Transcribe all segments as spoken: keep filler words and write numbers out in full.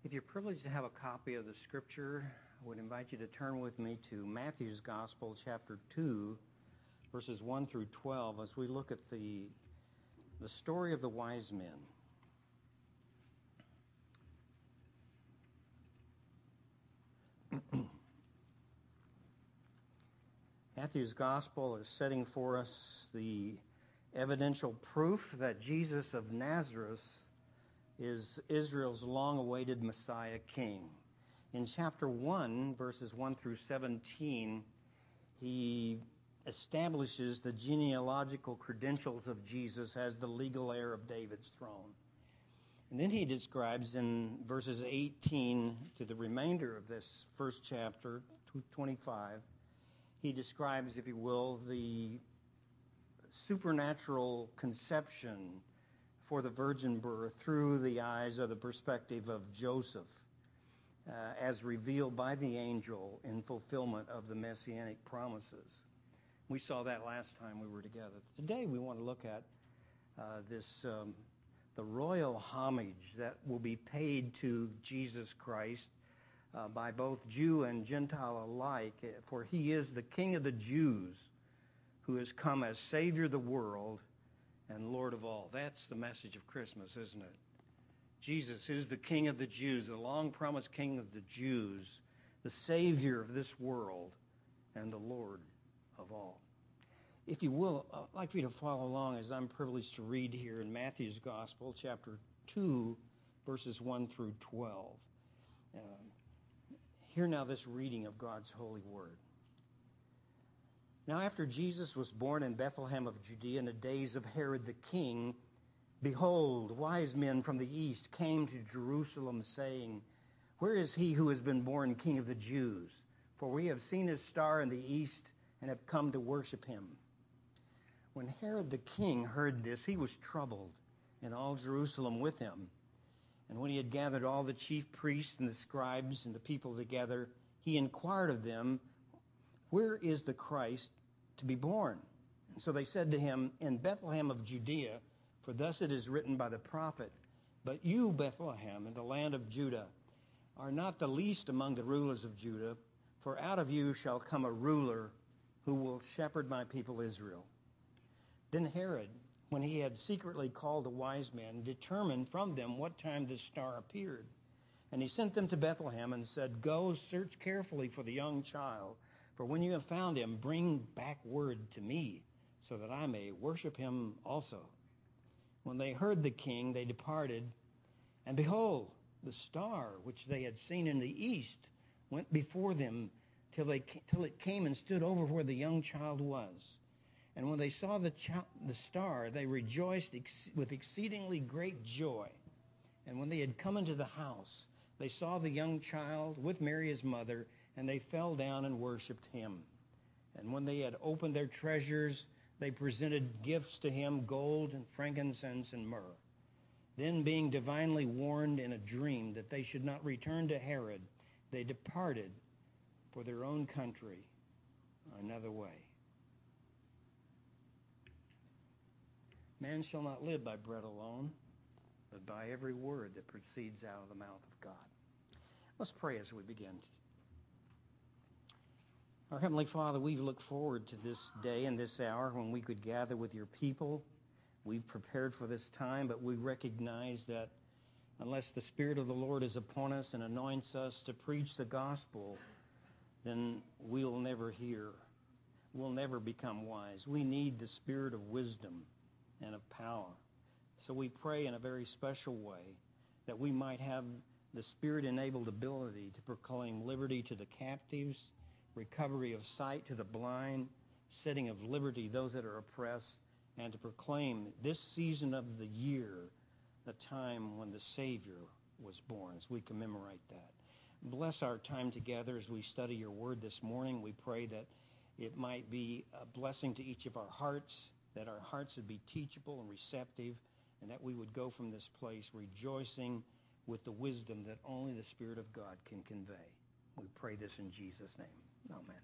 If you're privileged to have a copy of the Scripture, I would invite you to turn with me to Matthew's Gospel, chapter two, verses one through twelve, as we look at the, the story of the wise men. Matthew's Gospel is setting for us the evidential proof that Jesus of Nazareth is Israel's long-awaited Messiah King. In chapter one, verses one through seventeen, he establishes the genealogical credentials of Jesus as the legal heir of David's throne. And then he describes in verses eighteen to the remainder of this first chapter, twenty-five, he describes, if you will, the supernatural conception for the virgin birth through the eyes or the perspective of Joseph, uh, as revealed by the angel in fulfillment of the messianic promises. We saw that last time we were together. Today we want to look at uh, this, um, the royal homage that will be paid to Jesus Christ uh, by both Jew and Gentile alike, for he is the King of the Jews who has come as Savior of the world and Lord of all. That's the message of Christmas, isn't it? Jesus is the King of the Jews, the long-promised King of the Jews, the Savior of this world, and the Lord of all. If you will, I'd like for you to follow along as I'm privileged to read here in Matthew's Gospel, chapter two, verses one through twelve. Uh, hear now this reading of God's holy word. Now after Jesus was born in Bethlehem of Judea in the days of Herod the king, behold, wise men from the east came to Jerusalem, saying, Where is he who has been born King of the Jews? For we have seen his star in the east and have come to worship him. When Herod the king heard this, he was troubled, and all Jerusalem with him. And when he had gathered all the chief priests and the scribes and the people together, he inquired of them, Where is the Christ to be born? And so they said to him, In Bethlehem of Judea, for thus it is written by the prophet, But you, Bethlehem, in the land of Judah, are not the least among the rulers of Judah, for out of you shall come a ruler who will shepherd my people Israel. Then Herod, when he had secretly called the wise men, determined from them what time the star appeared. And he sent them to Bethlehem and said, Go, search carefully for the young child, for when you have found him, bring back word to me, so that I may worship him also. When they heard the king, they departed, and behold, the star which they had seen in the east went before them till they till it came and stood over where the young child was. And when they saw the ch- the star, they rejoiced ex- with exceedingly great joy. And when they had come into the house, they saw the young child with Mary his mother, and they fell down and worshipped him. And when they had opened their treasures, they presented gifts to him, gold and frankincense and myrrh. Then, being divinely warned in a dream that they should not return to Herod, they departed for their own country another way. Man shall not live by bread alone, but by every word that proceeds out of the mouth of God. Let's pray as we begin. Our Heavenly Father, we've looked forward to this day and this hour when we could gather with your people. We've prepared for this time, but we recognize that unless the Spirit of the Lord is upon us and anoints us to preach the gospel, then we'll never hear. We'll never become wise. We need the Spirit of wisdom and of power. So we pray in a very special way that we might have the Spirit-enabled ability to proclaim liberty to the captives, recovery of sight to the blind, setting of liberty those that are oppressed, and to proclaim this season of the year, the time when the Savior was born, as we commemorate that. Bless our time together as we study your word this morning. We pray that it might be a blessing to each of our hearts, that our hearts would be teachable and receptive, and that we would go from this place rejoicing with the wisdom that only the Spirit of God can convey. We pray this in Jesus' name. Amen.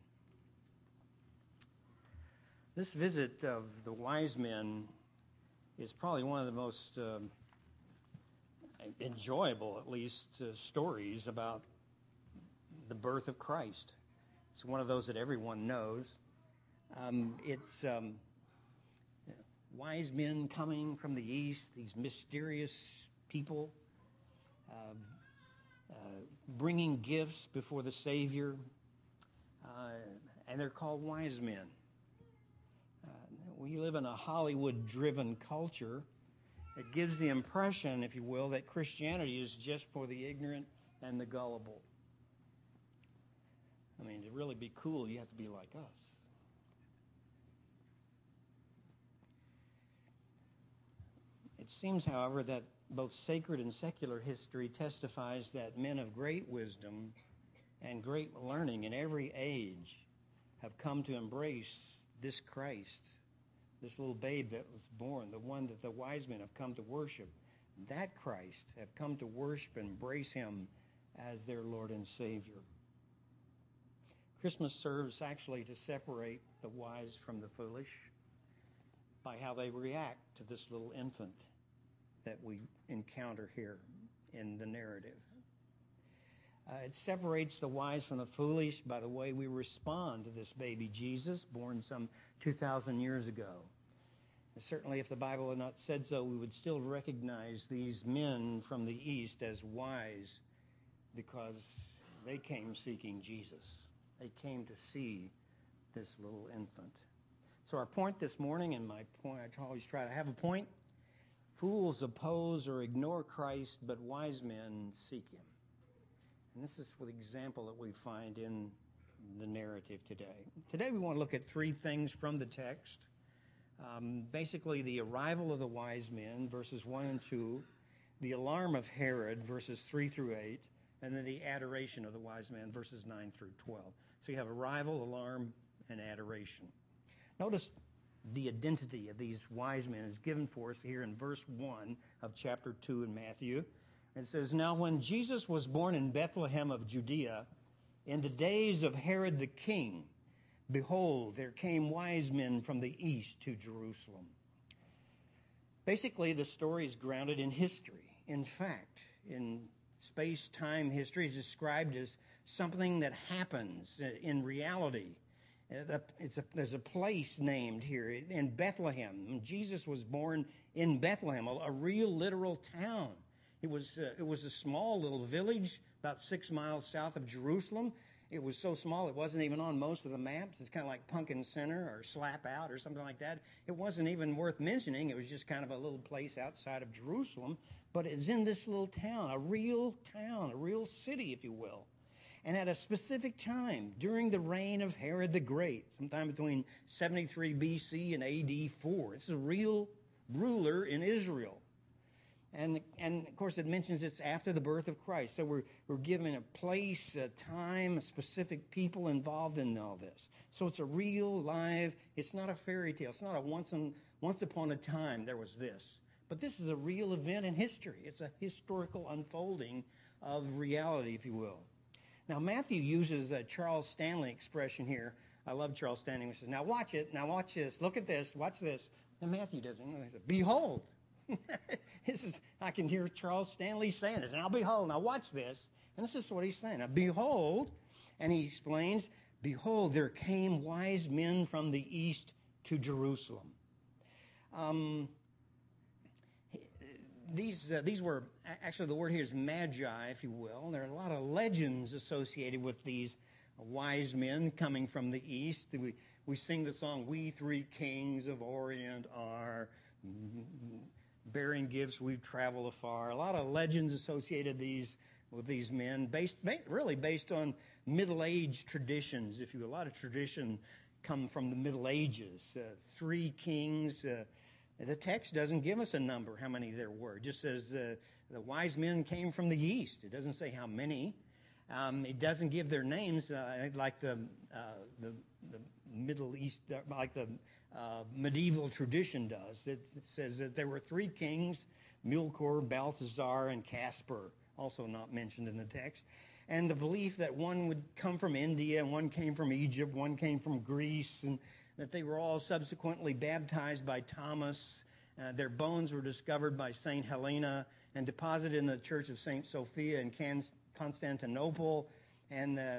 This visit of the wise men is probably one of the most um, enjoyable, at least, uh, stories about the birth of Christ. It's one of those that everyone knows. Um, it's um, wise men coming from the east, these mysterious people uh, uh, bringing gifts before the Savior, uh, and they're called wise men. Uh, we live in a Hollywood-driven culture. It gives the impression, if you will, that Christianity is just for the ignorant and the gullible. I mean, to really be cool, you have to be like us. It seems, however, that both sacred and secular history testifies that men of great wisdom and great learning in every age have come to embrace this Christ, this little babe that was born, the one that the wise men have come to worship. That Christ have come to worship and embrace him as their Lord and Savior. Christmas serves actually to separate the wise from the foolish by how they react to this little infant that we encounter here in the narrative. Uh, it separates the wise from the foolish by the way we respond to this baby Jesus, born some two thousand years ago. And certainly, if the Bible had not said so, we would still recognize these men from the east as wise because they came seeking Jesus. They came to see this little infant. So our point this morning, and my point, I always try to have a point, fools oppose or ignore Christ, but wise men seek him. And this is the example that we find in the narrative today. Today we want to look at three things from the text. Um, basically, the arrival of the wise men, verses one and two, the alarm of Herod, verses three through eight, and then the adoration of the wise men, verses nine through twelve. So you have arrival, alarm, and adoration. Notice the identity of these wise men is given for us here in verse one of chapter two in Matthew. It says, "Now when Jesus was born in Bethlehem of Judea, in the days of Herod the king, behold, there came wise men from the east to Jerusalem." Basically, the story is grounded in history. In fact, in space-time history, is described as something that happens in reality. It's a, there's a place named here in Bethlehem. Jesus was born in Bethlehem, a, a real literal town. It was, uh, it was a small little village about six miles south of Jerusalem. It was so small it wasn't even on most of the maps. It's kind of like Pumpkin Center or Slap Out or something like that. It wasn't even worth mentioning. It was just kind of a little place outside of Jerusalem. But it's in this little town, a real town, a real city, if you will. And at a specific time, during the reign of Herod the Great, sometime between seventy-three B C and A D four. It's a real ruler in Israel. And, and of course, it mentions it's after the birth of Christ. So we're, we're given a place, a time, a specific people involved in all this. So it's a real, live, it's not a fairy tale. It's not a once, in, once upon a time there was this. But this is a real event in history. It's a historical unfolding of reality, if you will. Now, Matthew uses a Charles Stanley expression here. I love Charles Stanley. He says, now watch it. Now watch this. Look at this. Watch this. And Matthew doesn't. He says, behold. This is, I can hear Charles Stanley saying this. Now behold. Now watch this. And this is what he's saying. Now behold. And he explains, behold, there came wise men from the east to Jerusalem. Um... These uh, these were, actually the word here is magi, if you will. There are a lot of legends associated with these wise men coming from the east. We, we sing the song, "We three kings of Orient are, bearing gifts we've traveled afar." A lot of legends associated these with these men, based really based on Middle Age traditions, if you will. A lot of tradition come from the Middle Ages. Uh, three kings. Uh, The text doesn't give us a number, how many there were. It just says the, the wise men came from the east. It doesn't say how many. Um, it doesn't give their names uh, like the, uh, the the Middle East, like the uh, medieval tradition does. It, it says that there were three kings, Melchior, Balthazar, and Caspar, also not mentioned in the text. And the belief that one would come from India, and one came from Egypt, one came from Greece, and that they were all subsequently baptized by Thomas. Uh, their bones were discovered by Saint Helena, and deposited in the Church of Saint Sophia in Can- Constantinople, and uh,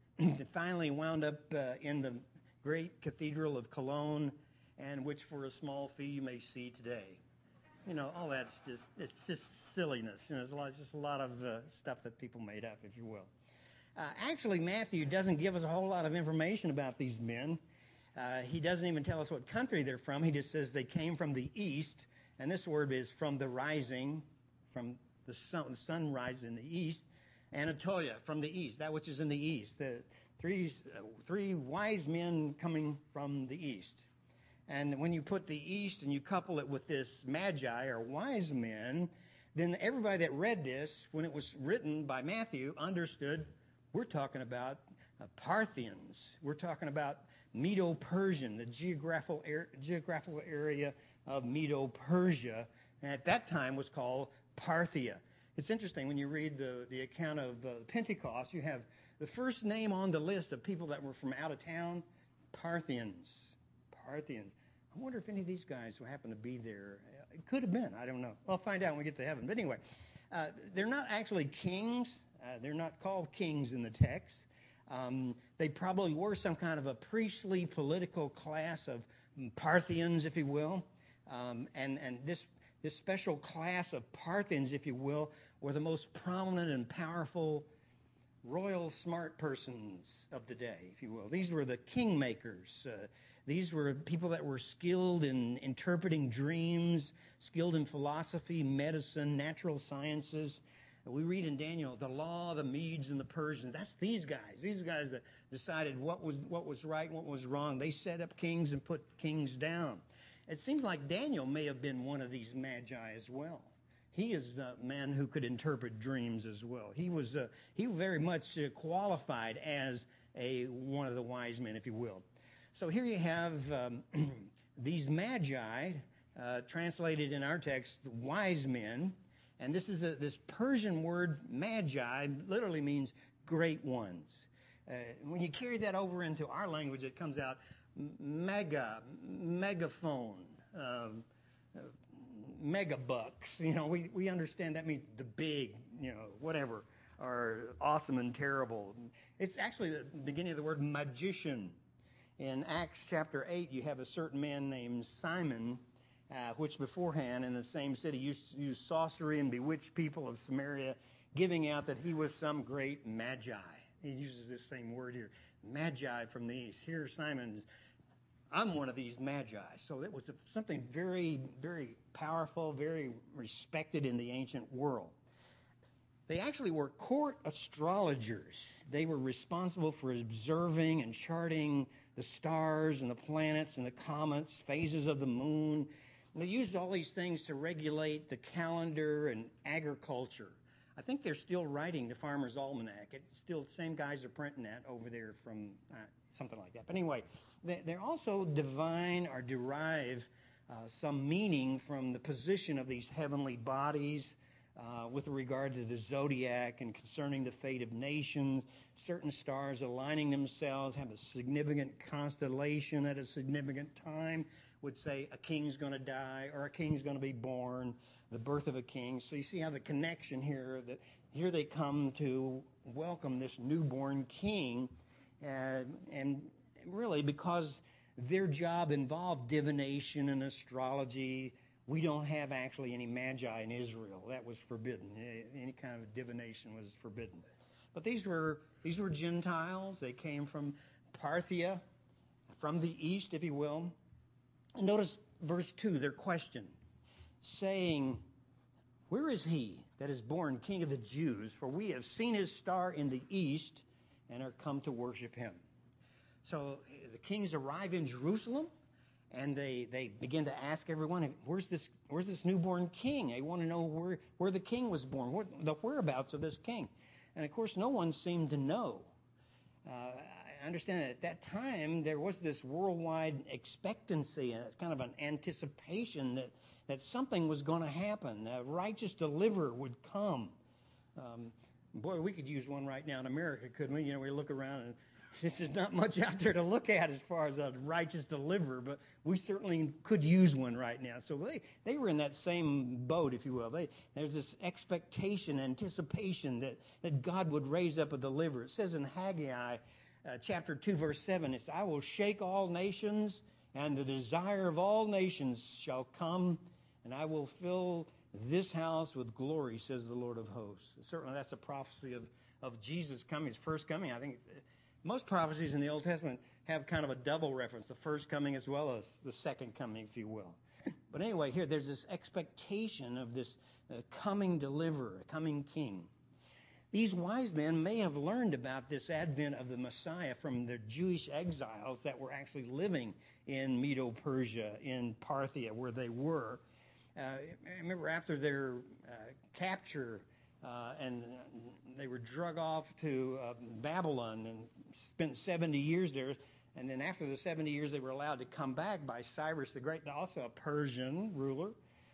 finally wound up uh, in the great Cathedral of Cologne, and which for a small fee you may see today. You know, all that's just, it's just silliness. You know, it's, a lot, it's just a lot of uh, stuff that people made up, if you will. Uh, actually, Matthew doesn't give us a whole lot of information about these men. Uh, he doesn't even tell us what country they're from. He just says they came from the east, and this word is from the rising, from the sun, the sun rises in the east. Anatolia, from the east, that which is in the east. The three, uh, three wise men coming from the east. And when you put the east and you couple it with this magi or wise men, then everybody that read this, when it was written by Matthew, understood we're talking about uh, Parthians. We're talking about Medo-Persian, the geographical, er- geographical area of Medo-Persia, and at that time was called Parthia. It's interesting when you read the, the account of uh, Pentecost, you have the first name on the list of people that were from out of town, Parthians. Parthians. I wonder if any of these guys who happen to be there, it could have been, I don't know. I'll find out when we get to heaven. But anyway, uh, they're not actually kings. Uh, they're not called kings in the text. Um, they probably were some kind of a priestly political class of Parthians, if you will. Um, and, and this, this special class of Parthians, if you will, were the most prominent and powerful royal smart persons of the day, if you will. These were the kingmakers. Uh, these were people that were skilled in interpreting dreams, skilled in philosophy, medicine, natural sciences. We read in Daniel, the law, the Medes, and the Persians. That's these guys. These guys that decided what was what was right and what was wrong. They set up kings and put kings down. It seems like Daniel may have been one of these magi as well. He is a man who could interpret dreams as well. He was uh, he very much uh, qualified as a one of the wise men, if you will. So here you have um, these magi, uh, translated in our text, wise men. And this is a, this Persian word, magi, literally means great ones. Uh, when you carry that over into our language, it comes out mega, megaphone, um, uh, megabucks. You know, we, we understand that means the big, you know, whatever, or awesome and terrible. It's actually the beginning of the word magician. In Acts chapter eight, you have a certain man named Simon, Uh, which beforehand in the same city used to use sorcery and bewitch people of Samaria, giving out that he was some great magi. He uses this same word here, magi from the east. Here Simon, I'm one of these magi. So it was something very, very powerful, very respected in the ancient world. They actually were court astrologers. They were responsible for observing and charting the stars and the planets and the comets, phases of the moon. And they used all these things to regulate the calendar and agriculture. I think they're still writing the Farmer's Almanac. It's still the same guys are printing that over there from uh, something like that. But anyway, they, they also divine or derive uh, some meaning from the position of these heavenly bodies uh, with regard to the zodiac and concerning the fate of nations. Certain stars aligning themselves have a significant constellation at a significant time. Would say a king's going to die or a king's going to be born, the birth of a king. So you see how the connection here, that here they come to welcome this newborn king. Uh, and really because their job involved divination and astrology, we don't have actually any magi in Israel. That was forbidden. Any kind of divination was forbidden. But these were, these were Gentiles. They came from Parthia, from the east, if you will. Notice verse two, their question, saying, where is he that is born King of the Jews? For we have seen his star in the east and are come to worship him. So the kings arrive in Jerusalem, and they, they begin to ask everyone, where's this where's this newborn king? They want to know where, where the king was born, what, the whereabouts of this king. And, of course, no one seemed to know. Uh, I understand that at that time there was this worldwide expectancy, and kind of an anticipation that, that something was going to happen. A righteous deliverer would come. Um, boy, we could use one right now in America, couldn't we? You know, we look around and this is not much out there to look at as far as a righteous deliverer, but we certainly could use one right now. So they, they were in that same boat, if you will. They, there's this expectation, anticipation that, that God would raise up a deliverer. It says in Haggai uh, chapter two, verse seven, it's, I will shake all nations, and the desire of all nations shall come, and I will fill this house with glory, says the Lord of hosts. Certainly that's a prophecy of, of Jesus coming, his first coming. I think most prophecies in the Old Testament have kind of a double reference, the first coming as well as the second coming, if you will. But anyway, here there's this expectation of this uh, coming deliverer, a coming king. These wise men may have learned about this advent of the Messiah from the Jewish exiles that were actually living in Medo-Persia, in Parthia, where they were. Uh, I remember after their uh, capture uh, and they were drug off to uh, Babylon and spent seventy years there. And then after the seventy years, they were allowed to come back by Cyrus the Great, also a Persian ruler.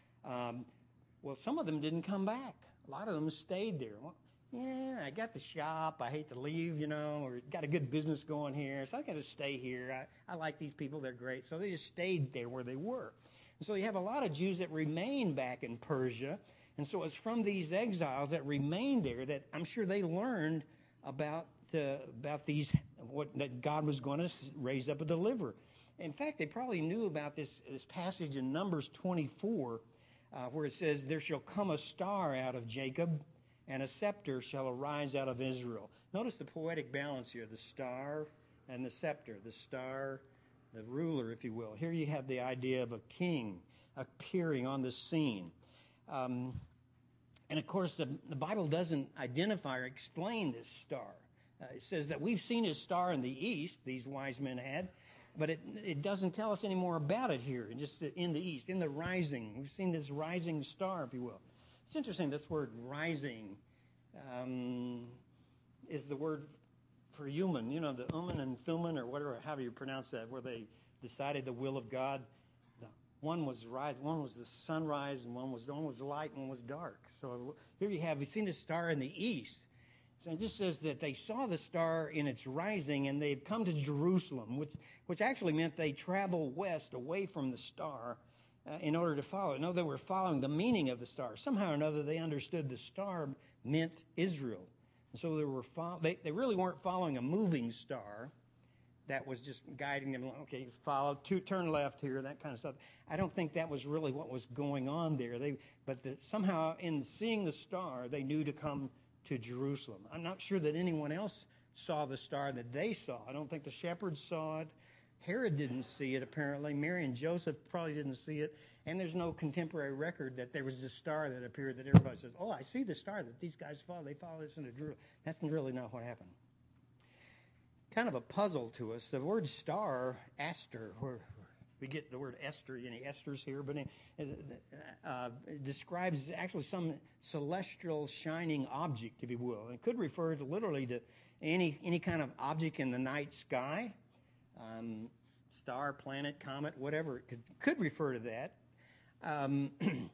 Um, well, some of them didn't come back. A lot of them stayed there. Well, yeah, I got the shop. I hate to leave, you know, or got a good business going here, so I got to stay here. I, I like these people. They're great. So they just stayed there where they were. And so you have a lot of Jews that remain back in Persia. And so it's from these exiles that remained there that I'm sure they learned about uh, about these, what that God was going to raise up a deliverer. In fact, they probably knew about this, this passage in Numbers twenty-four, uh, where it says, there shall come a star out of Jacob, and a scepter shall arise out of Israel. Notice the poetic balance here, the star and the scepter, the star, the ruler, if you will. Here you have the idea of a king appearing on the scene. Um, and, of course, the, the Bible doesn't identify or explain this star. Uh, it says that we've seen his star in the east, these wise men had, but it, it doesn't tell us any more about it here, just in the east, in the rising. We've seen this rising star, if you will. It's interesting, this word rising um, is the word for human. You know, the Uman and Thuman, or whatever, however you pronounce that, where they decided the will of God. The, one was rise, one was the sunrise, and one was one was light, and one was dark. So here you have, you've seen the star in the east. So it just says that they saw the star in its rising, and they've come to Jerusalem, which which actually meant they travel west away from the star uh, in order to follow it. No, they were following the meaning of the star. Somehow or another, they understood the star meant Israel. And so they were fo- they, they really weren't following a moving star that was just guiding them. Okay, follow, two, turn left here, that kind of stuff. I don't think that was really what was going on there. They, but the, somehow in seeing the star, they knew to come to Jerusalem. I'm not sure that anyone else saw the star that they saw. I don't think the shepherds saw it. Herod didn't see it, apparently. Mary and Joseph probably didn't see it. And there's no contemporary record that there was a star that appeared that everybody says, oh, I see the star that these guys follow. They follow this into Jerusalem. That's really not what happened. Kind of a puzzle to us. The word star, aster, where we get the word Esther, any Esters here, but uh, it describes actually some celestial shining object, if you will. It could refer to literally to any any kind of object in the night sky, um, star, planet, comet, whatever. It could, could refer to that. Um,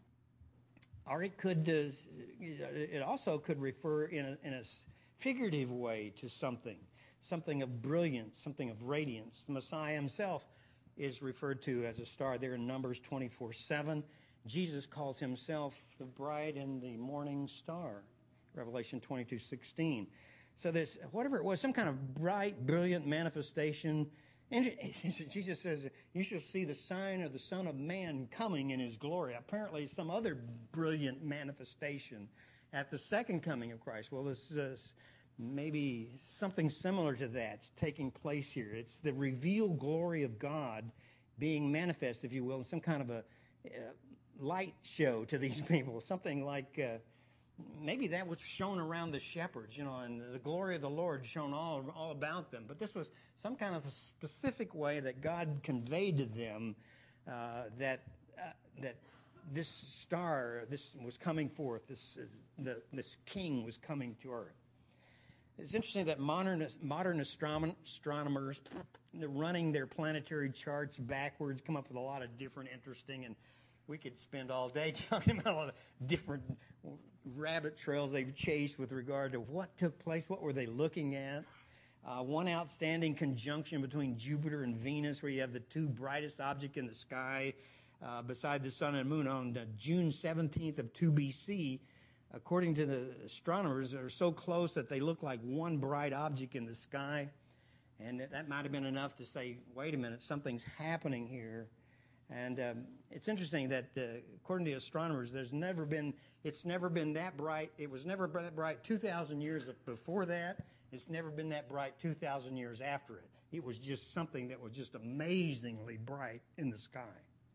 or it could, uh, it also could refer in a, in a figurative way to something, something of brilliance, something of radiance. The Messiah himself is referred to as a star there in Numbers twenty-four seven. Jesus calls himself the bright and the morning star, Revelation twenty-two sixteen. So this, whatever it was, some kind of bright, brilliant manifestation. And Jesus says, you shall see the sign of the Son of Man coming in his glory. Apparently some other brilliant manifestation at the second coming of Christ. Well, this is maybe something similar to that's taking place here. It's the revealed glory of God being manifest, if you will, in some kind of a uh, light show to these people. Something like uh, maybe that was shown around the shepherds, you know, and the glory of the Lord shown all, all about them. But this was some kind of a specific way that God conveyed to them uh, that uh, that this star, this was coming forth, this uh, the, this king was coming to earth. It's interesting that modern modern astronom- astronomers, they're running their planetary charts backwards, come up with a lot of different interesting, and we could spend all day talking about all the different rabbit trails they've chased with regard to what took place, what were they looking at. Uh, one outstanding conjunction between Jupiter and Venus, where you have the two brightest objects in the sky uh, beside the sun and moon on uh, June seventeenth of two B C, according to the astronomers, are so close that they look like one bright object in the sky. And that might have been enough to say, wait a minute, something's happening here. And um, it's interesting that uh, according to astronomers, there's never been, it's never been that bright. It was never that bright two thousand years before that. It's never been that bright two thousand years after it. It was just something that was just amazingly bright in the sky.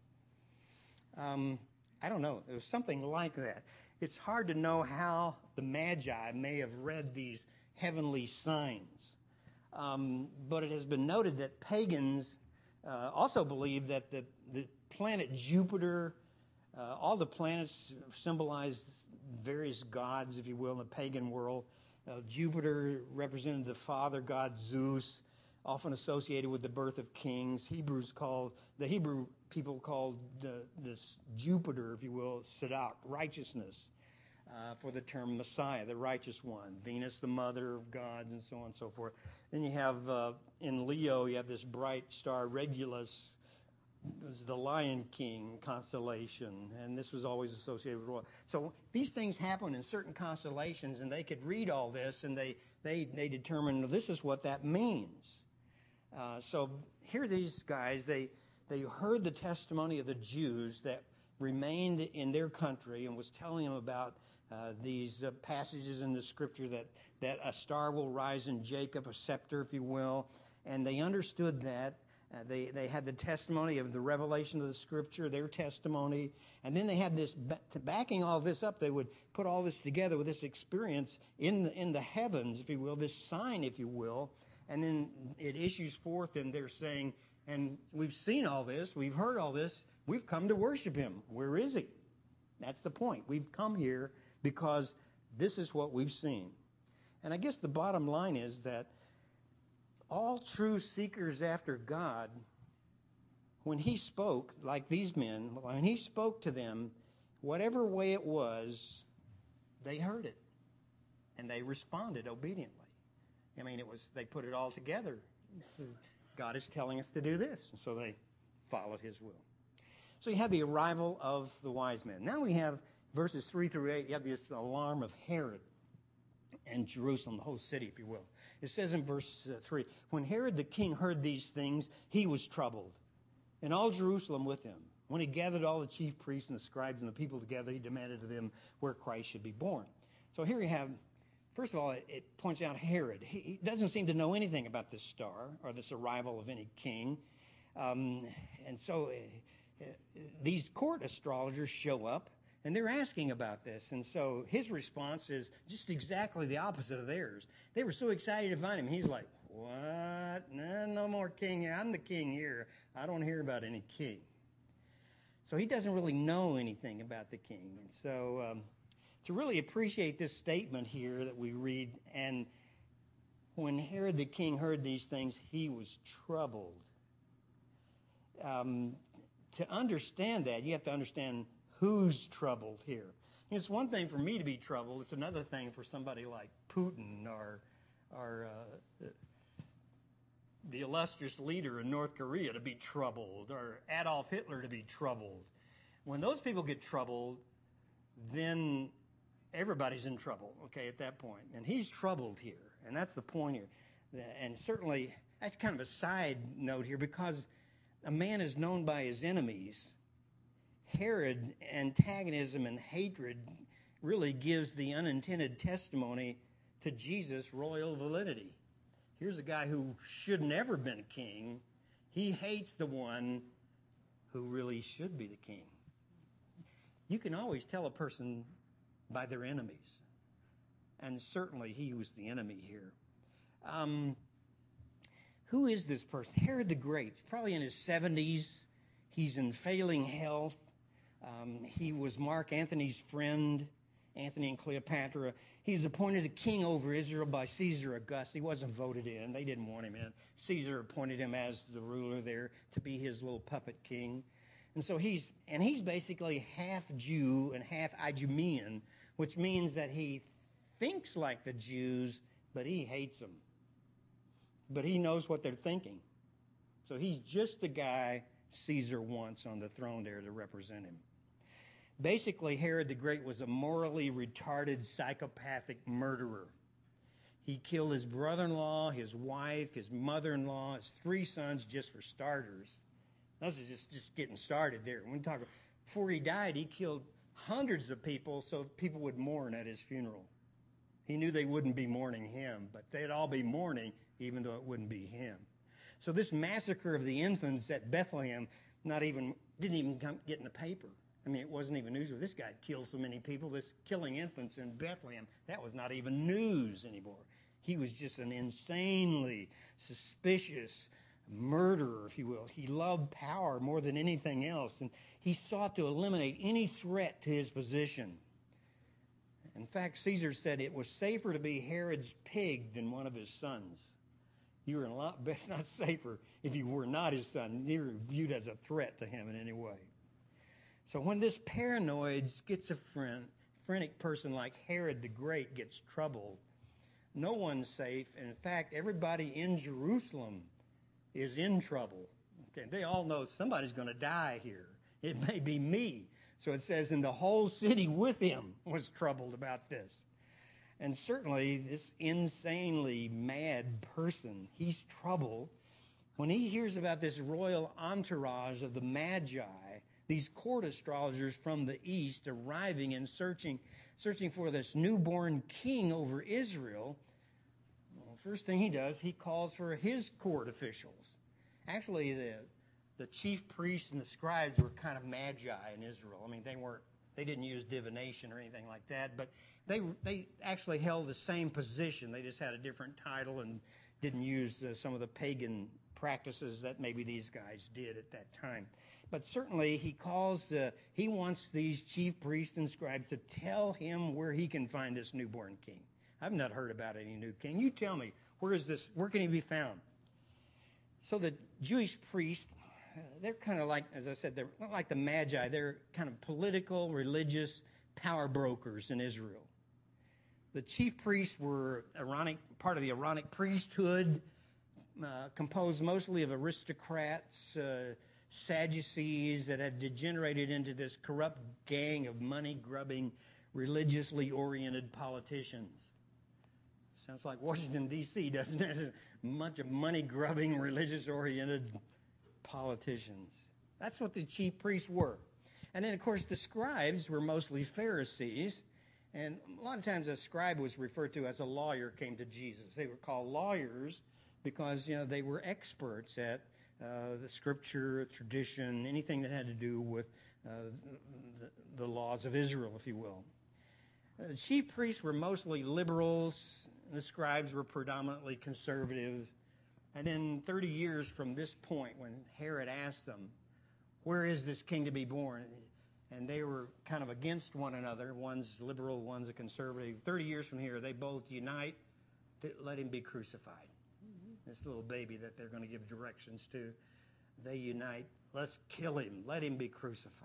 Um, I don't know. It was something like that. It's hard to know how the Magi may have read these heavenly signs. Um, but it has been noted that pagans uh, also believe that the, the planet Jupiter, uh, all the planets symbolize various gods, if you will, in the pagan world. Uh, Jupiter represented the father god Zeus, often associated with the birth of kings. Hebrews called, the Hebrew people called uh, this Jupiter, if you will, Sadak, righteousness, uh, for the term Messiah, the righteous one. Venus, the mother of gods, and so on and so forth. Then you have, uh, in Leo, you have this bright star Regulus, this is the Lion King constellation, and this was always associated with royal. So these things happen in certain constellations, and they could read all this, and they they they determine, well, this is what that means. Uh, so here these guys, they they heard the testimony of the Jews that remained in their country and was telling them about uh, these uh, passages in the Scripture that, that a star will rise in Jacob, a scepter, if you will, and they understood that. Uh, they, they had the testimony of the revelation of the Scripture, their testimony, and then they had this, backing all this up, they would put all this together with this experience in the, in the heavens, if you will, this sign, if you will, and then it issues forth, and they're saying, and we've seen all this, we've heard all this, we've come to worship him. Where is he? That's the point. We've come here because this is what we've seen. And I guess the bottom line is that all true seekers after God, when he spoke, like these men, when he spoke to them, whatever way it was, they heard it. And they responded obediently. I mean, it was, they put it all together. God is telling us to do this. And so they followed his will. So you have the arrival of the wise men. Now we have verses three through eight. You have this alarm of Herod and Jerusalem, the whole city, if you will. It says in verse uh, three, when Herod the king heard these things, he was troubled, and all Jerusalem with him. When he gathered all the chief priests and the scribes and the people together, he demanded of them where Christ should be born. So here you have, first of all, it, it points out Herod. He, he doesn't seem to know anything about this star or this arrival of any king. Um, and so uh, uh, these court astrologers show up, and they're asking about this. And so his response is just exactly the opposite of theirs. They were so excited to find him. He's like, what? No, no more king here. I'm the king here. I don't hear about any king. So he doesn't really know anything about the king. And so um, to really appreciate this statement here that we read, and when Herod the king heard these things, he was troubled. Um, to understand that, you have to understand who's troubled here. It's one thing for me to be troubled. It's another thing for somebody like Putin or, or uh, the illustrious leader in North Korea to be troubled, or Adolf Hitler to be troubled. When those people get troubled, then everybody's in trouble, okay, at that point. And he's troubled here, and that's the point here. And certainly, that's kind of a side note here, because a man is known by his enemies. Herod, antagonism and hatred really gives the unintended testimony to Jesus' royal validity. Here's a guy who should never have been a king. He hates the one who really should be the king. You can always tell a person by their enemies. And certainly he was the enemy here. Um, who is this person? Herod the Great. He's probably in his seventies. He's in failing health. Um, he was Mark Antony's friend, Antony and Cleopatra. He's appointed a king over Israel by Caesar Augustus. He wasn't voted in. They didn't want him in. Caesar appointed him as the ruler there to be his little puppet king. And so he's, and he's basically half Jew and half Idumean, which means that he thinks like the Jews, but he hates them. but he knows what they're thinking. So he's just the guy Caesar wants on the throne there to represent him. Basically, Herod the Great was a morally retarded, psychopathic murderer. He killed his brother-in-law, his wife, his mother-in-law, his three sons, just for starters. This is just, just getting started there. When we talk, before he died, he killed hundreds of people so people would mourn at his funeral. He knew they wouldn't be mourning him, but they'd all be mourning even though it wouldn't be him. So this massacre of the infants at Bethlehem not even didn't even come, get in the paper. I mean, it wasn't even news. This guy killed so many people. This killing infants in Bethlehem, that was not even news anymore. He was just an insanely suspicious murderer, if you will. He loved power more than anything else, and he sought to eliminate any threat to his position. In fact, Caesar said it was safer to be Herod's pig than one of his sons. You were a lot better, not safer if you were not his son. You were viewed as a threat to him in any way. So when this paranoid, schizophrenic person like Herod the Great gets troubled, no one's safe. And in fact, everybody in Jerusalem is in trouble. Okay, they all know somebody's going to die here. It may be me. So it says, and the whole city with him was troubled about this. And certainly this insanely mad person, he's troubled when he hears about this royal entourage of the Magi, these court astrologers from the east arriving and searching, searching for this newborn king over Israel. Well, first thing he does, he calls for his court officials. Actually, the the chief priests and the scribes were kind of magi in Israel. I mean, they weren't, they didn't use divination or anything like that, but they they actually held the same position. They just had a different title and didn't use uh, some of the pagan practices that maybe these guys did at that time. But certainly he calls, uh, he wants these chief priests and scribes to tell him where he can find this newborn king. I've not heard about any new king. You tell me, where is this, where can he be found? So the Jewish priests, they're kind of like, as I said, they're not like the Magi. They're kind of political, religious power brokers in Israel. The chief priests were Aaronic, part of the Aaronic priesthood, uh, composed mostly of aristocrats, uh, Sadducees that had degenerated into this corrupt gang of money-grubbing, religiously oriented politicians. Sounds like Washington, D C, doesn't it? A bunch of money-grubbing, religious-oriented politicians. That's what the chief priests were. And then, of course, the scribes were mostly Pharisees. And a lot of times a scribe was referred to as a lawyer came to Jesus. They were called lawyers because, you know, they were experts at uh, the scripture, tradition, anything that had to do with uh, the, the laws of Israel, if you will. Uh, the chief priests were mostly liberals. The scribes were predominantly conservative. And then thirty years from this point, when Herod asked them, where is this king to be born? And they were kind of against one another. One's liberal, one's a conservative. thirty years from here, they both unite to let him be crucified. Mm-hmm. This little baby that they're going to give directions to, they unite. Let's kill him. Let him be crucified.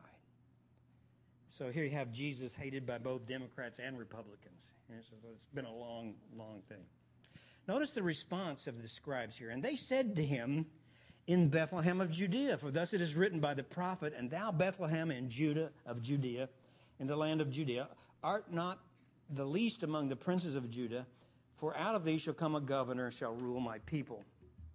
So here you have Jesus hated by both Democrats and Republicans. It's been a long, long thing. Notice the response of the scribes here. And they said to him, in Bethlehem of Judea, for thus it is written by the prophet, and thou, Bethlehem in Judah of Judea, in the land of Judea, art not the least among the princes of Judah, for out of thee shall come a governor, shall rule my people.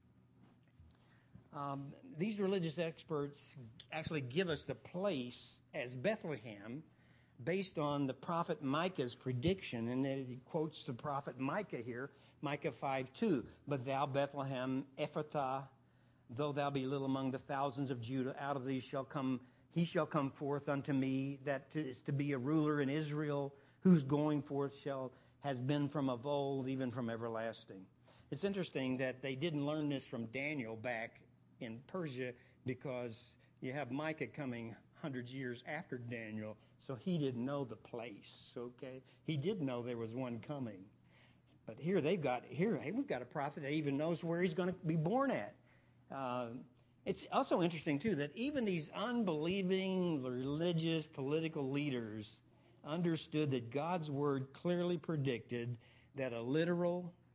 Um, these religious experts actually give us the place as Bethlehem based on the prophet Micah's prediction, and he quotes the prophet Micah here, Micah five two, but thou, Bethlehem, Ephrathah, though thou be little among the thousands of Judah, out of thee shall come, he shall come forth unto me, that is to be a ruler in Israel, whose going forth shall has been from of old, even from everlasting. It's interesting that they didn't learn this from Daniel back in Persia, because you have Micah coming hundreds of years after Daniel, so he didn't know the place, okay? He did know there was one coming. But here they've got, here, hey, we've got a prophet that even knows where he's going to be born at. Uh, it's also interesting, too, that even these unbelieving religious political leaders understood that God's word clearly predicted that a literal,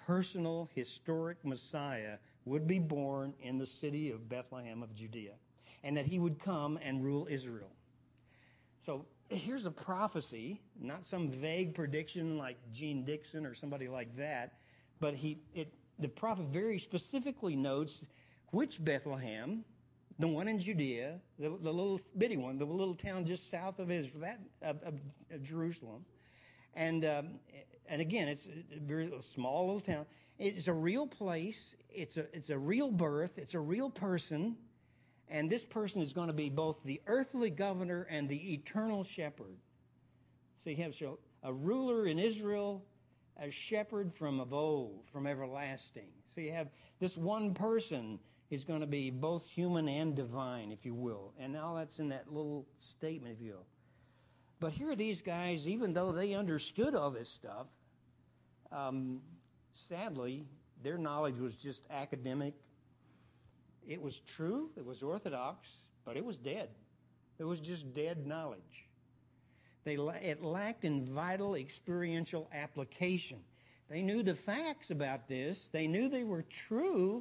personal, historic Messiah would be born in the city of Bethlehem of Judea, and that he would come and rule Israel. So here's a prophecy, not some vague prediction like Gene Dixon or somebody like that, but he, it, the prophet very specifically notes which Bethlehem, the one in Judea, the, the little bitty one, the little town just south of Israel, that, of, of, of Jerusalem. And um, and again, it's a very small little town. It's a real place. It's a it's a real birth. It's a real person. And this person is going to be both the earthly governor and the eternal shepherd. So you have so a ruler in Israel, a shepherd from of old, from everlasting. So you have this one person is going to be both human and divine, if you will. And now that's in that little statement, if you will. But here are these guys, even though they understood all this stuff, um, sadly, their knowledge was just academic. It was true, it was orthodox, but it was dead. It was just dead knowledge. They, it lacked in vital experiential application. They knew the facts about this. They knew they were true,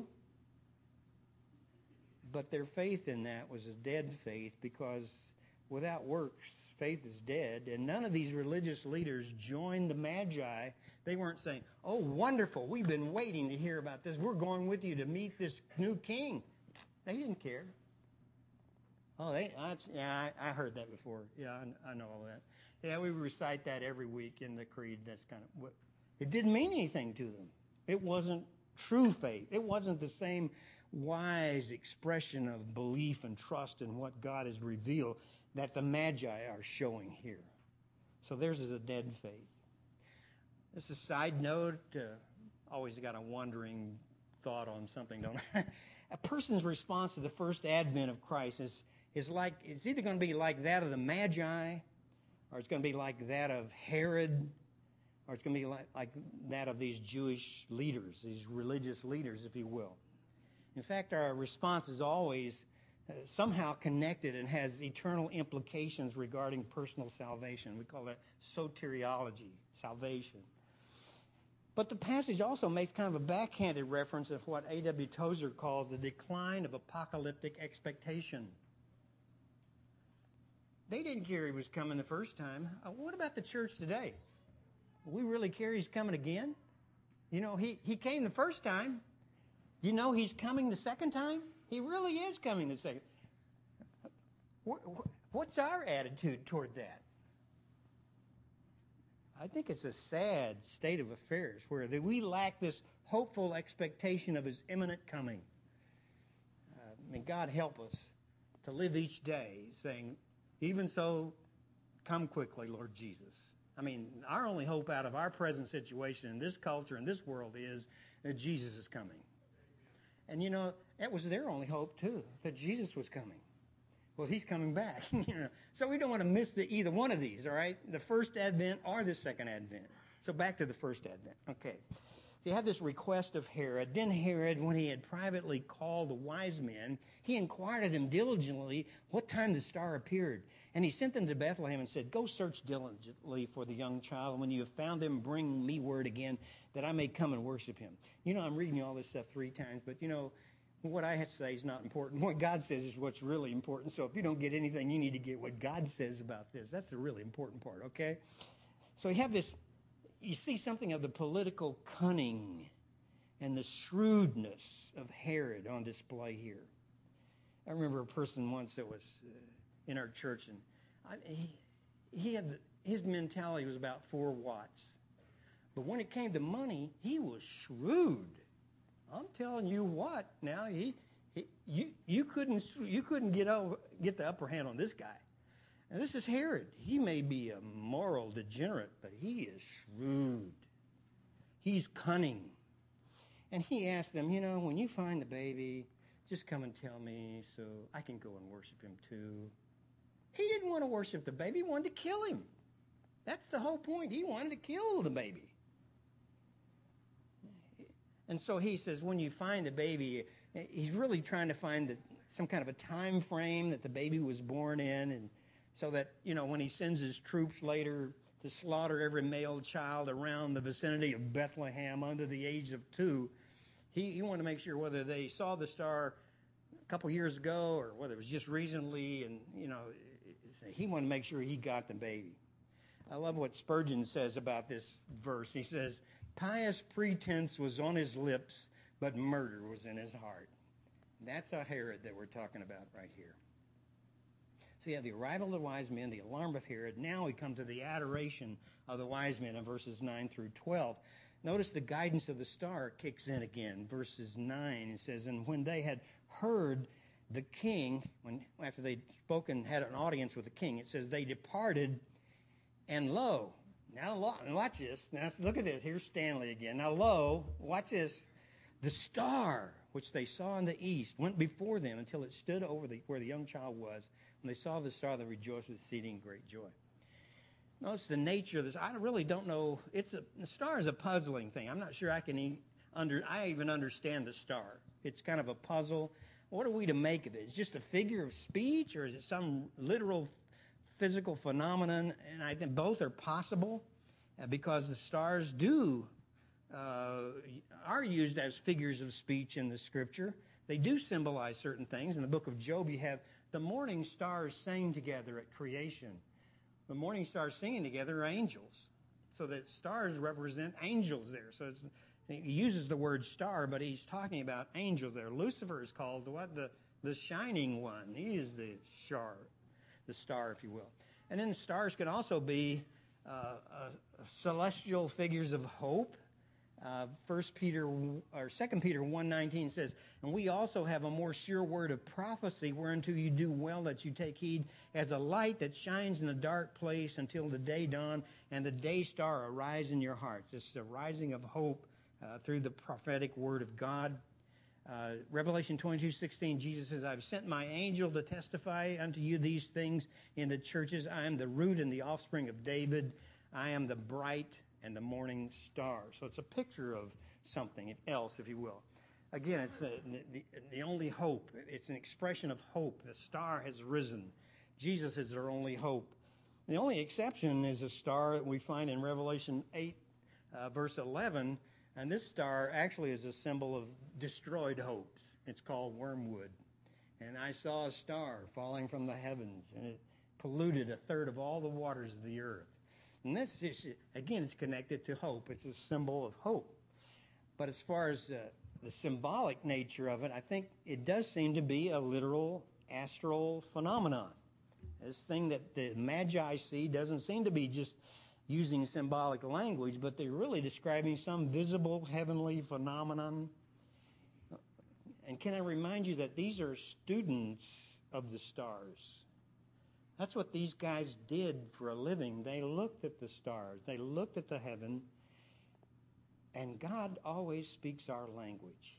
but their faith in that was a dead faith, because without works, faith is dead. And none of these religious leaders joined the Magi. They weren't saying, oh, wonderful, we've been waiting to hear about this. We're going with you to meet this new king. They didn't care. Oh, they, I, yeah, I, I heard that before. Yeah, I, I know all that. Yeah, we recite that every week in the creed. That's kind of what, it didn't mean anything to them. It wasn't true faith. It wasn't the same wise expression of belief and trust in what God has revealed that the Magi are showing here. So theirs is a dead faith. This is a side note. Uh, always got a wandering thought on something, don't I? A person's response to the first advent of Christ is, is like, it's either going to be like that of the Magi, or it's going to be like that of Herod, or it's going to be like, like that of these Jewish leaders, these religious leaders, if you will. In fact, our response is always uh, somehow connected and has eternal implications regarding personal salvation. We call that soteriology, salvation. But the passage also makes kind of a backhanded reference of what A W Tozer calls the decline of apocalyptic expectation. They didn't care he was coming the first time. Uh, what about the church today? We really care he's coming again? You know, he, he came the first time. You know he's coming the second time? He really is coming the second. What's our attitude toward that? I think it's a sad state of affairs where we lack this hopeful expectation of his imminent coming. Uh, may God help us to live each day saying, even so, come quickly, Lord Jesus. I mean, our only hope out of our present situation in this culture, in this world, is that Jesus is coming. And, you know, that was their only hope, too, that Jesus was coming. Well, he's coming back. you know. So we don't want to miss the, either one of these, all right? The first advent or the second advent. So back to the first advent. Okay. So you have this request of Herod. Then Herod, when he had privately called the wise men, he inquired of them diligently what time the star appeared. And he sent them to Bethlehem and said, go search diligently for the young child. And when you have found him, bring me word again that I may come and worship him. You know, I'm reading you all this stuff three times, but, you know, what I have to say is not important. What God says is what's really important. So if you don't get anything, you need to get what God says about this. That's the really important part, okay? So you have this, you see something of the political cunning and the shrewdness of Herod on display here. I remember a person once that was uh, in our church, and I, he, he had, his mentality was about four watts. But when it came to money, he was shrewd. I'm telling you what. Now he, he you you couldn't you couldn't get over get the upper hand on this guy. And this is Herod. He may be a moral degenerate, but he is shrewd. He's cunning. And he asked them, you know, when you find the baby, just come and tell me so I can go and worship him too. He didn't want to worship the baby. He wanted to kill him. That's the whole point. He wanted to kill the baby. And so he says, when you find the baby, he's really trying to find the, some kind of a time frame that the baby was born in, and so that, you know, when he sends his troops later to slaughter every male child around the vicinity of Bethlehem under the age of two. He, he wanted to make sure whether they saw the star a couple years ago or whether it was just recently, and, you know, he wanted to make sure he got the baby. I love what Spurgeon says about this verse. He says, pious pretense was on his lips, but murder was in his heart. That's a Herod that we're talking about right here. So you have the arrival of the wise men, the alarm of Herod. Now we come to the adoration of the wise men in verses nine through twelve. Notice the guidance of the star kicks in again. Verses nine, it says, and when they had heard the king, when after they'd spoken, had an audience with the king, it says they departed, and lo, now watch this. Now look at this. Here's Stanley again. Now lo, watch this. The star which they saw in the east went before them until it stood over the, where the young child was. When they saw the star, they rejoiced with exceeding great joy. Notice the nature of this. I really don't know. It's a, the star is a puzzling thing. I'm not sure I can e- under. I even understand the star. It's kind of a puzzle. What are we to make of it? It's just a figure of speech, or is it some literal physical phenomenon? And I think both are possible, uh, because the stars do uh, are used as figures of speech in the Scripture. They do symbolize certain things. In the book of Job, you have the morning stars sang together at creation. The morning stars singing together are angels. So the stars represent angels there. So it's, he uses the word star, but he's talking about angels there. Lucifer is called what? The, the shining one. He is the star, the star, if you will. And then stars can also be uh, uh, celestial figures of hope. Uh, First Peter or Second Peter one nineteen says, and we also have a more sure word of prophecy, whereunto you do well that you take heed, as a light that shines in a dark place until the day dawn and the day star arise in your hearts. This is a rising of hope uh, through the prophetic word of God. Uh, Revelation twenty-two sixteen, Jesus says, I've sent my angel to testify unto you these things in the churches. I am the root and the offspring of David. I am the bright and the morning star. So it's a picture of something else, if you will. Again, it's the, the, the only hope. It's an expression of hope. The star has risen. Jesus is our only hope. The only exception is a star that we find in Revelation eight, uh, verse eleven. And this star actually is a symbol of destroyed hopes. It's called wormwood. And I saw a star falling from the heavens, and it polluted a third of all the waters of the earth. And this is, again, it's connected to hope. It's a symbol of hope. But as far as uh, the symbolic nature of it, I think it does seem to be a literal astral phenomenon. This thing that the Magi see doesn't seem to be just using symbolic language, but they're really describing some visible heavenly phenomenon. And can I remind you that these are students of the stars? That's what these guys did for a living. They looked at the stars. They looked at the heaven. And God always speaks our language.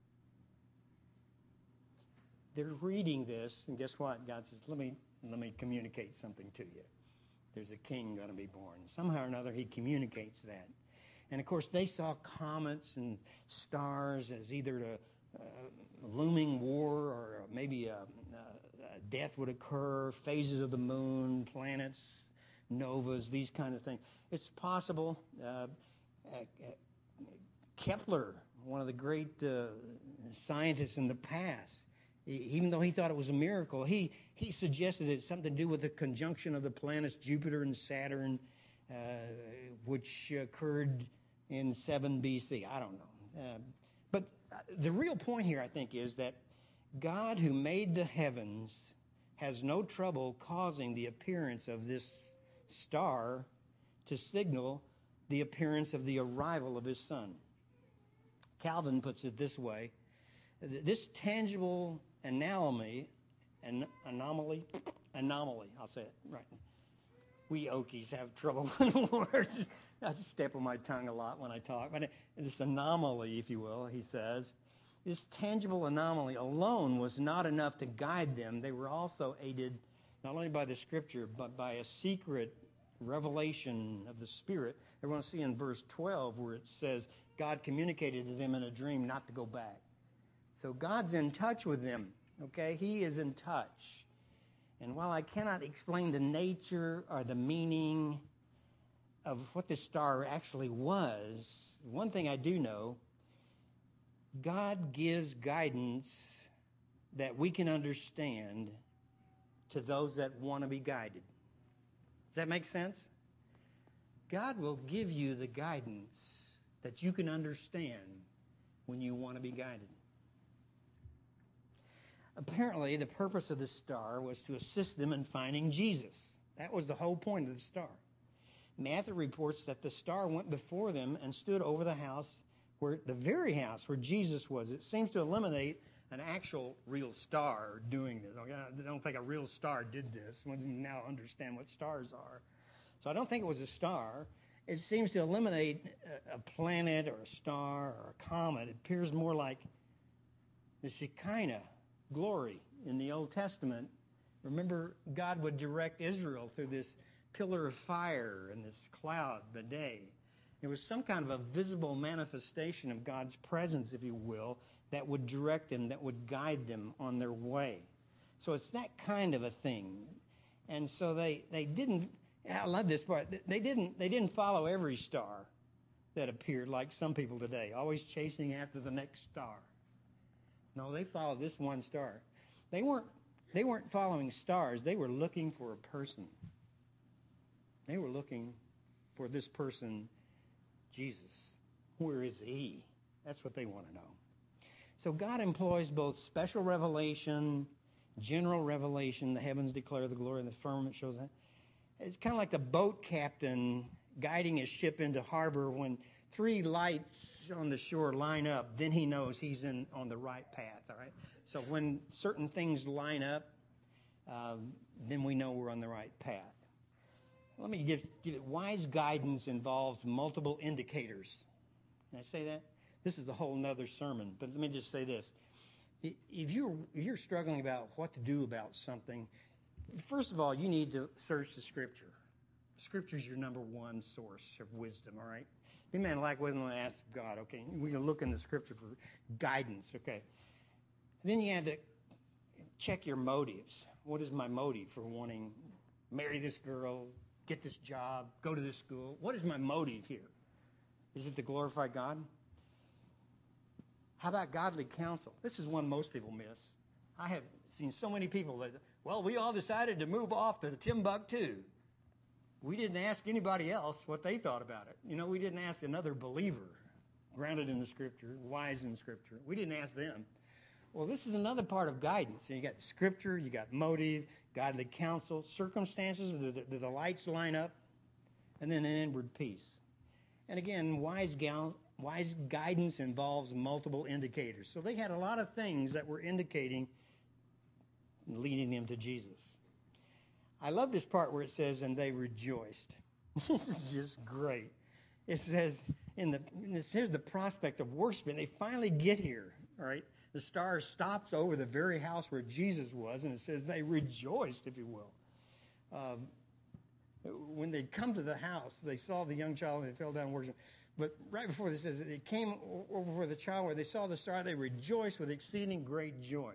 They're reading this, and guess what? God says, let me, let me communicate something to you. There's a king going to be born. Somehow or another, he communicates that. And, of course, they saw comets and stars as either a, a looming war or maybe a, a death would occur, phases of the moon, planets, novas, these kind of things. It's possible. Uh, uh, Kepler, one of the great uh, scientists in the past, even though he thought it was a miracle, he, he suggested it's something to do with the conjunction of the planets Jupiter and Saturn, uh, which occurred in seven B C. I don't know. Uh, but the real point here, I think, is that God, who made the heavens, has no trouble causing the appearance of this star to signal the appearance of the arrival of his Son. Calvin puts it this way: this tangible anomaly, an anomaly, anomaly, I'll say it right. We Okies have trouble with words. I step on my tongue a lot when I talk. But this anomaly, if you will, he says, this tangible anomaly alone was not enough to guide them. They were also aided not only by the Scripture, but by a secret revelation of the Spirit. We're going to see in verse twelve where it says, God communicated to them in a dream not to go back. So God's in touch with them, okay? He is in touch. And while I cannot explain the nature or the meaning of what this star actually was, one thing I do know, God gives guidance that we can understand to those that want to be guided. Does that make sense? God will give you the guidance that you can understand when you want to be guided. Apparently, the purpose of the star was to assist them in finding Jesus. That was the whole point of the star. Matthew reports that the star went before them and stood over the house, where the very house where Jesus was. It seems to eliminate an actual real star doing this. I don't think a real star did this. We now understand what stars are. So I don't think it was a star. It seems to eliminate a planet or a star or a comet. It appears more like the Shekinah glory in the Old Testament. Remember, God would direct Israel through this pillar of fire and this cloud by day. It was some kind of a visible manifestation of God's presence, if you will, that would direct them, that would guide them on their way. So it's that kind of a thing. And so they, they didn't, I love this part, they didn't, they didn't follow every star that appeared like some people today, always chasing after the next star. No, they followed this one star. They weren't, they weren't following stars. They were looking for a person. They were looking for this person, Jesus. Where is he? That's what they want to know. So God employs both special revelation, general revelation. The heavens declare the glory, and the firmament shows that. It's kind of like the boat captain guiding his ship into harbor. When three lights on the shore line up, then he knows he's in on the right path, all right? So when certain things line up, um, then we know we're on the right path. Let me just give it. Wise guidance involves multiple indicators. Can I say that? This is a whole nother sermon, but let me just say this. If you're, if you're struggling about what to do about something, first of all, you need to search the Scripture. Scripture is your number one source of wisdom, all right? Be man like wisdom and ask God, okay? We're going to look in the Scripture for guidance, okay? Then you have to check your motives. What is my motive for wanting to marry this girl, get this job, go to this school? What is my motive here? Is it to glorify God? How about godly counsel? This is one most people miss. I have seen so many people that, well, we all decided to move off to Timbuktu. We didn't ask anybody else what they thought about it. You know, we didn't ask another believer, grounded in the Scripture, wise in the Scripture. We didn't ask them. Well, this is another part of guidance. So you got Scripture, you got motive, godly counsel, circumstances, do the, do the lights line up, and then an inward peace. And again, wise, gal, wise guidance involves multiple indicators. So they had a lot of things that were indicating, leading them to Jesus. I love this part where it says, and they rejoiced. This is just great. It says, in the in this, here's the prospect of worshiping. They finally get here, all right? The star stops over the very house where Jesus was, and it says they rejoiced, if you will. Um, when they come to the house, they saw the young child, and they fell down and worshiped. But right before this says, it came over for the child where they saw the star, they rejoiced with exceeding great joy.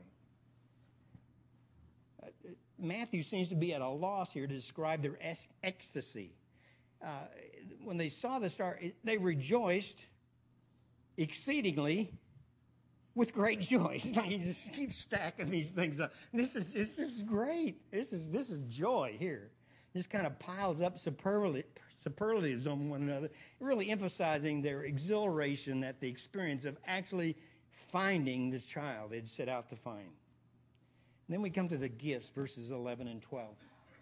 Uh, Matthew seems to be at a loss here to describe their es- ecstasy. Uh, when they saw the star, it, they rejoiced exceedingly with great joy. It's like he just keeps stacking these things up. This is this is great. This is this is joy here. Just kind of piles up superlative, superlatives on one another, really emphasizing their exhilaration at the experience of actually finding this child they'd set out to find. And then we come to the gifts, verses eleven and twelve.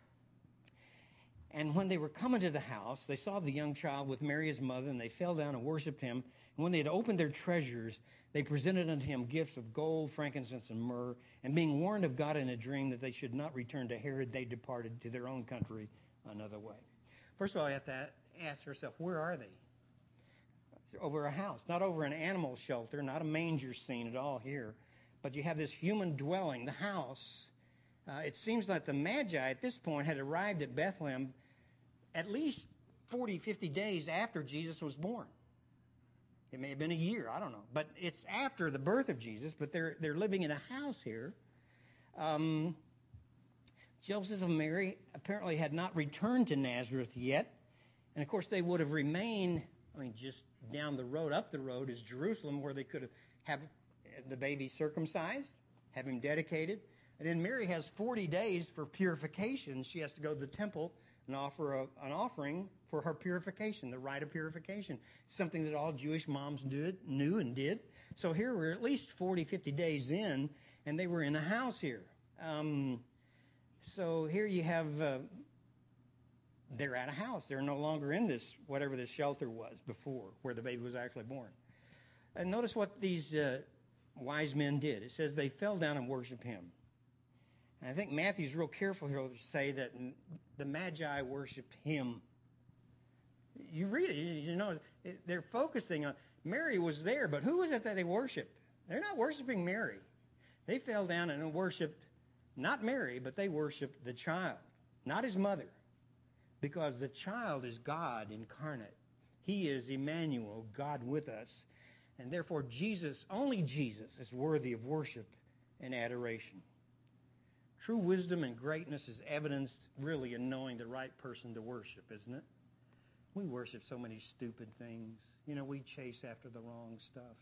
And when they were coming to the house, they saw the young child with Mary his mother, and they fell down and worshipped him. And when they had opened their treasures, they presented unto him gifts of gold, frankincense, and myrrh. And being warned of God in a dream that they should not return to Herod, they departed to their own country another way. First of all, I have to ask ourselves, where are they? Over a house, not over an animal shelter, not a manger scene at all here. But you have this human dwelling, the house. Uh, it seems like the Magi at this point had arrived at Bethlehem at least forty, fifty days after Jesus was born. It may have been a year, I don't know. But it's after the birth of Jesus, but they're they're living in a house here. Um, Joseph and Mary apparently had not returned to Nazareth yet. And, of course, they would have remained, I mean, just down the road, up the road is Jerusalem, where they could have, have the baby circumcised, have him dedicated. And then Mary has forty days for purification. She has to go to the temple and offer a, an offering for her purification, the rite of purification. Something that all Jewish moms did, knew and did. So here we're at least forty, fifty days in, and they were in a house here. Um, so here you have, uh, they're at a house. They're no longer in this, whatever this shelter was before, where the baby was actually born. And notice what these uh, wise men did. It says they fell down and worshiped him. And I think Matthew's real careful here to say that the Magi worshiped him. You read it, you know, they're focusing on, Mary was there, but who was it that they worshiped? They're not worshiping Mary. They fell down and worshiped not Mary, but they worshiped the child, not his mother, because the child is God incarnate. He is Emmanuel, God with us. And therefore, Jesus, only Jesus, is worthy of worship and adoration. True wisdom and greatness is evidenced really in knowing the right person to worship, isn't it? We worship so many stupid things. You know, we chase after the wrong stuff.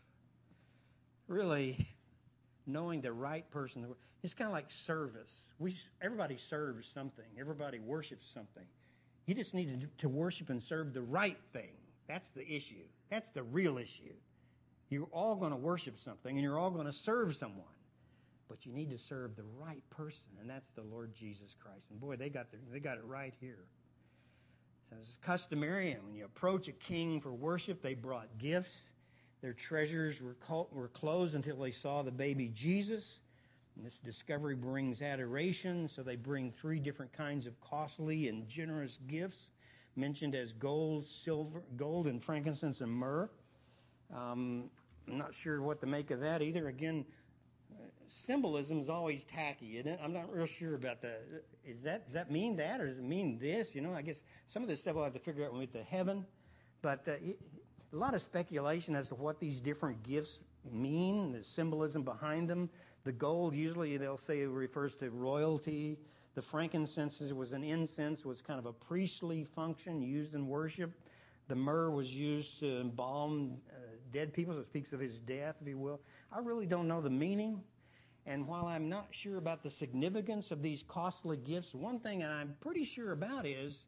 Really, knowing the right person, it's kind of like service. We, everybody serves something. Everybody worships something. You just need to, to worship and serve the right thing. That's the issue. That's the real issue. You're all going to worship something, and you're all going to serve someone. But you need to serve the right person, and that's the Lord Jesus Christ. And boy, they got, the, they got it right here. So it's customary, and when you approach a king for worship, they brought gifts. Their treasures were, called, were closed until they saw the baby Jesus. And this discovery brings adoration, so they bring three different kinds of costly and generous gifts, mentioned as gold, silver, gold and frankincense and myrrh. Um, I'm not sure what to make of that either. Again, symbolism is always tacky, isn't it? I'm not real sure about that. Is that, does that mean that, or does it mean this? You know, I guess some of this stuff we'll have to figure out when we get to heaven. But uh, it, a lot of speculation as to what these different gifts mean, the symbolism behind them. The gold, usually they'll say it refers to royalty. The frankincense was an incense, was kind of a priestly function used in worship. The myrrh was used to embalm uh, dead people, so it speaks of his death, if you will. I really don't know the meaning. And while I'm not sure about the significance of these costly gifts, one thing that I'm pretty sure about is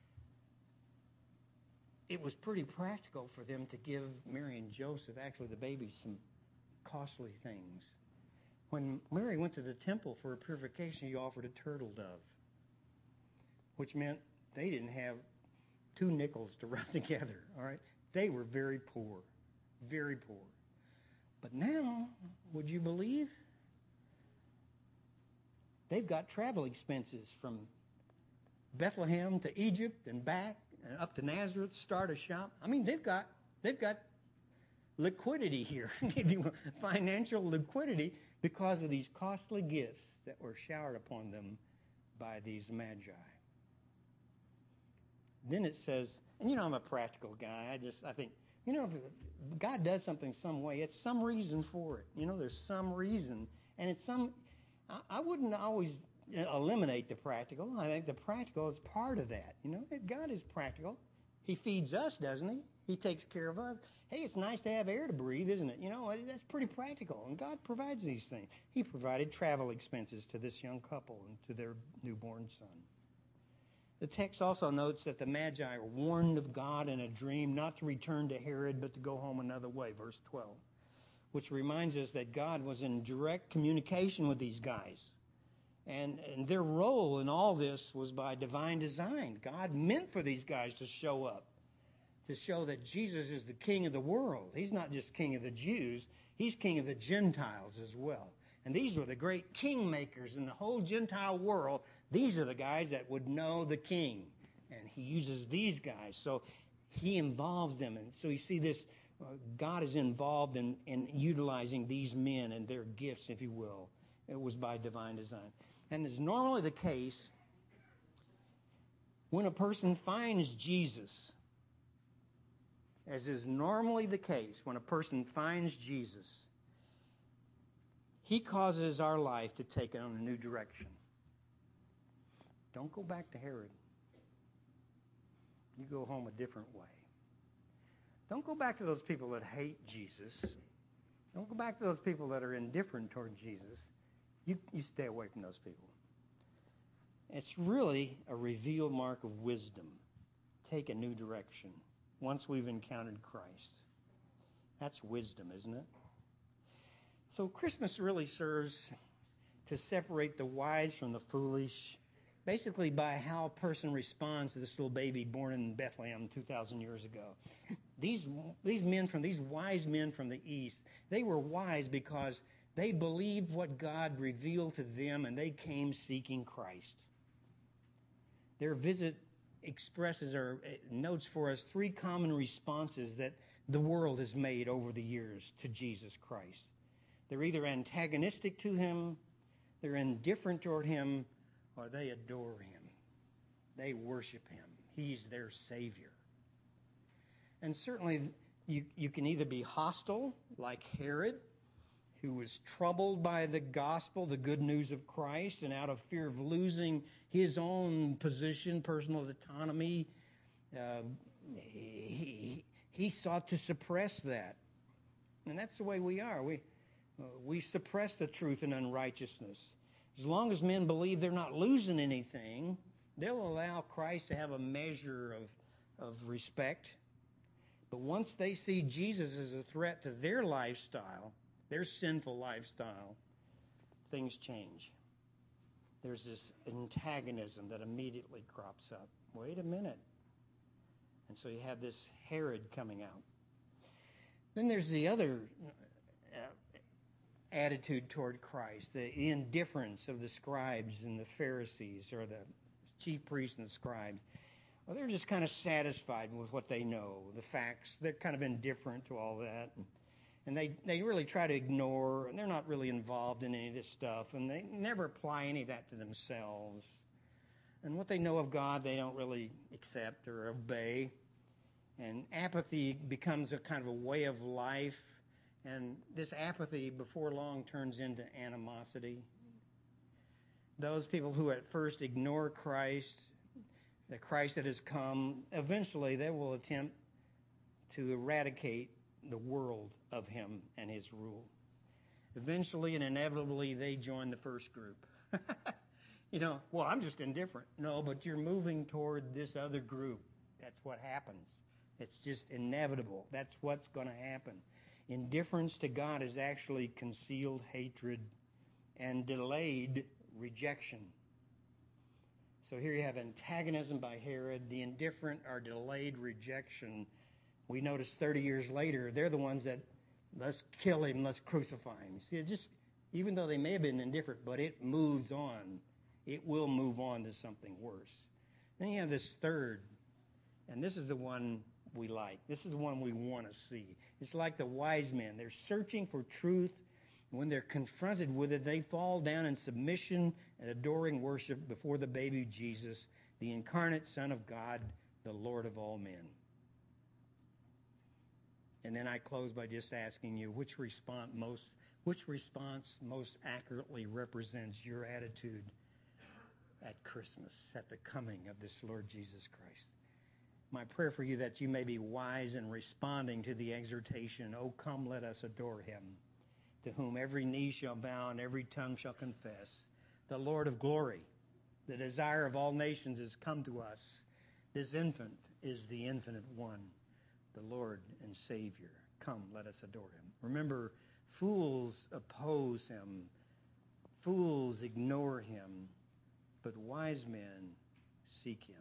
it was pretty practical for them to give Mary and Joseph, actually the baby, some costly things. When Mary went to the temple for her purification, she offered a turtle dove, which meant they didn't have two nickels to rub together, all right? They were very poor, very poor. But now, would you believe? They've got travel expenses from Bethlehem to Egypt and back and up to Nazareth, start a shop. I mean, they've got they've got liquidity here, if you will, financial liquidity, because of these costly gifts that were showered upon them by these magi. Then it says, and you know I'm a practical guy. I just I think, you know, if God does something some way, it's some reason for it. You know, there's some reason, and it's some. I, I wouldn't always eliminate the practical. I think the practical is part of that. You know, God is practical. He feeds us, doesn't he? He takes care of us. Hey, it's nice to have air to breathe, isn't it? You know, that's pretty practical. And God provides these things. He provided travel expenses to this young couple and to their newborn son. The text also notes that the Magi are warned of God in a dream not to return to Herod, but to go home another way, verse twelve, which reminds us that God was in direct communication with these guys. And, and their role in all this was by divine design. God meant for these guys to show up, to show that Jesus is the king of the world. He's not just king of the Jews, he's king of the Gentiles as well. And these were the great kingmakers in the whole Gentile world. These are the guys that would know the king. And he uses these guys. So he involves them. And so you see this, uh, God is involved in, in utilizing these men and their gifts, if you will. It was by divine design. And it's normally the case when a person finds Jesus, as is normally the case when a person finds Jesus, he causes our life to take it on a new direction. Don't go back to Herod. You go home a different way. Don't go back to those people that hate Jesus. Don't go back to those people that are indifferent toward Jesus. You, you stay away from those people. It's really a revealed mark of wisdom. Take a new direction once we've encountered Christ. That's wisdom, isn't it? So Christmas really serves to separate the wise from the foolish, basically by how a person responds to this little baby born in Bethlehem two thousand years ago. These, these men from, these wise men from the East, they were wise because they believed what God revealed to them, and they came seeking Christ. Their visit expresses or notes for us three common responses that the world has made over the years to Jesus Christ. They're either antagonistic to him, they're indifferent toward him, or they adore him. They worship him. He's their Savior. And certainly you, you can either be hostile, like Herod, who was troubled by the gospel, the good news of Christ, and out of fear of losing his own position, personal autonomy, uh, he, he sought to suppress that. And that's the way we are. We, uh, we suppress the truth and unrighteousness. As long as men believe they're not losing anything, they'll allow Christ to have a measure of, of respect. But once they see Jesus as a threat to their lifestyle, their sinful lifestyle, things change. There's this antagonism that immediately crops up. Wait a minute. And so you have this Herod coming out. Then there's the other uh, attitude toward Christ, the indifference of the scribes and the Pharisees, or the chief priests and the scribes. Well, they're just kind of satisfied with what they know, the facts. They're kind of indifferent to all that. And, and they, they really try to ignore, and they're not really involved in any of this stuff, and they never apply any of that to themselves. And what they know of God, they don't really accept or obey. And apathy becomes a kind of a way of life. And this apathy, before long, turns into animosity. Those people who at first ignore Christ, the Christ that has come, eventually they will attempt to eradicate the world of him and his rule. Eventually and inevitably, they join the first group. You know, well, I'm just indifferent. No, but you're moving toward this other group. That's what happens. It's just inevitable. That's what's going to happen. Indifference to God is actually concealed hatred and delayed rejection. So here you have antagonism by Herod, the indifferent are delayed rejection. We notice thirty years later, they're the ones that, let's kill him, let's crucify him. See, it just, even though they may have been indifferent, but it moves on. It will move on to something worse. Then you have this third, and this is the one we like. This is the one we want to see. It's like the wise men. They're searching for truth. When they're confronted with it, they fall down in submission and adoring worship before the baby Jesus, the incarnate Son of God, the Lord of all men. And then I close by just asking you, which response most, which response most accurately represents your attitude at Christmas, at the coming of this Lord Jesus Christ? My prayer for you that you may be wise in responding to the exhortation, "Oh, come, let us adore him, to whom every knee shall bow and every tongue shall confess. The Lord of glory, the desire of all nations, has come to us. This infant is the infinite one, the Lord and Savior. Come, let us adore him." Remember, fools oppose him. Fools ignore him. But wise men seek him.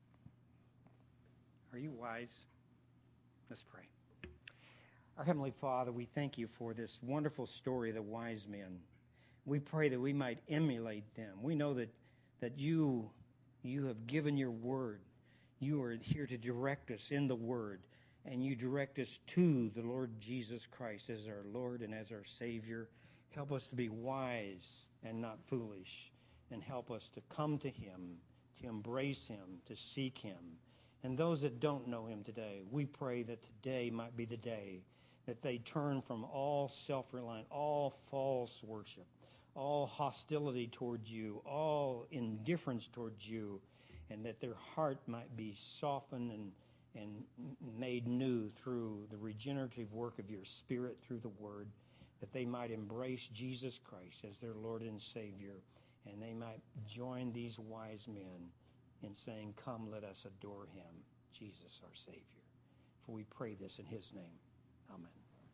Are you wise? Let's pray. Our Heavenly Father, we thank you for this wonderful story of the wise men. We pray that we might emulate them. We know that, that you, you have given your word. You are here to direct us in the word, and you direct us to the Lord Jesus Christ as our Lord and as our Savior. Help us to be wise and not foolish, and help us to come to him, to embrace him, to seek him. And those that don't know him today, we pray that today might be the day that they turn from all self-reliant, all false worship, all hostility towards you, all indifference towards you, and that their heart might be softened and, and made new through the regenerative work of your Spirit through the Word, that they might embrace Jesus Christ as their Lord and Savior, and they might join these wise men in saying, "Come, let us adore him, Jesus our Savior." For we pray this in his name. Amen.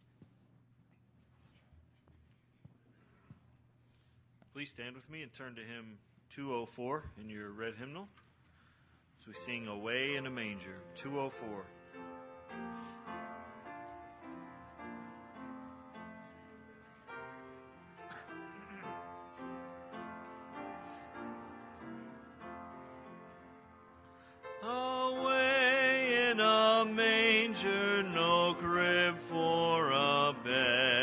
Please stand with me and turn to hymn two oh four in your red hymnal as we sing "Away in a Manger," two oh four. Away in a manger, no crib for a bed.